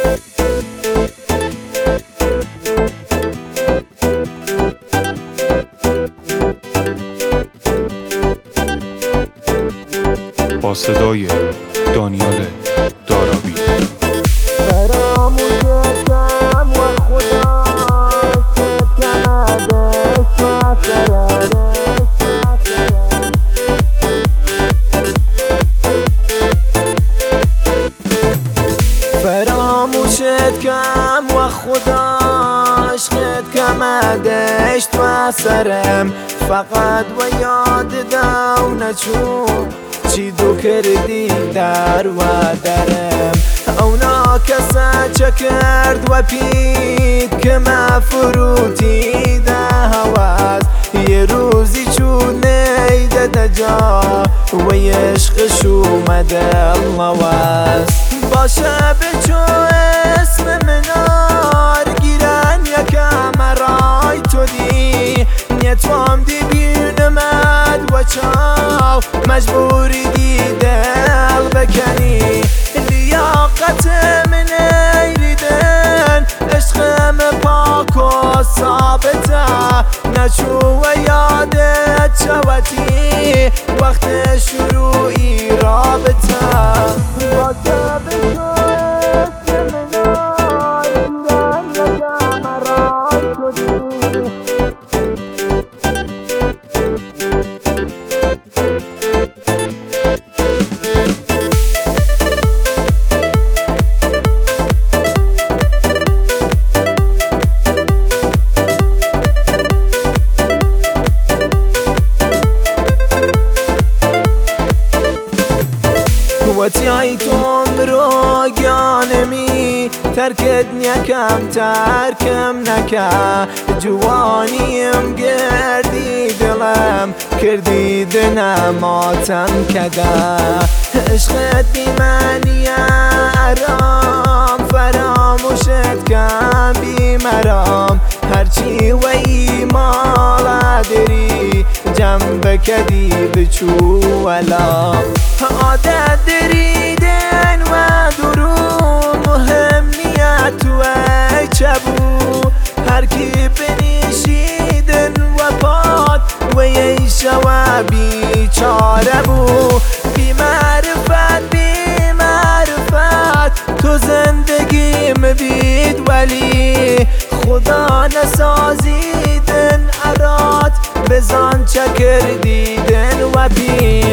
با صدای دانیال دارابی. فراموشتم و خدا فراموشت کم و خدا عشقت کمدش تو سرم فقط و یاد دو نچون چی دو کردی در و درم اونا کسا چه کرد و پید که ما فروتی ده هواز یه روزی چون نیده دجا و عشقش اومده اللواز باشه بچو اسم منار گیرن یکم رای تو دی نیتوام دی بینمد و چاو مجبوری دی دل بکنی لیاقت من ایریدن عشقم پاک و ثابته نچو و یادت چوتی وقت شروعی رابطه باشه بچو اسم منار گیرن یکم رای تو دی وتیایتم رو گانمی ترکت نیکم ترکم نکه جوانیم گردی دلم کردی دنم آتم کده عشقت بی منی ارام فراموشت کم بی مرام هرچی و ایمال داری جنب کدی بچو ولا عادت دریدن و درو مهمیت و چبو هر کی بنشیدن و پاد و ییشه و بیچاره بو بی معرفت تو زندگیم بید ولی خدا نسازیدن ارات بزان چه کردیدن و بی